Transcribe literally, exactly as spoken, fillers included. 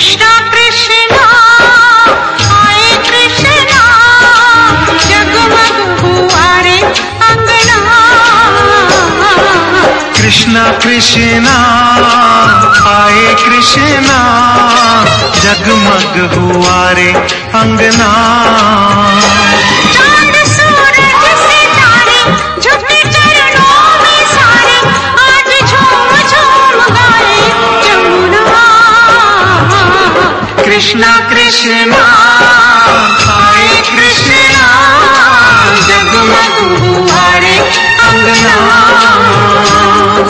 कृष्णा कृष्णा आए कृष्णा, जगमग हुआ रे अंगना। कृष्णा कृष्णा आए कृष्णा, जगमग हुआ रे अंगना। चांद सूरज सितारे झुके चरणों में सारे, आज झूम झूम गाए जमुना। कृष्णा कृष्णा आए कृष्णा, जगमग हुआ रे अंगना।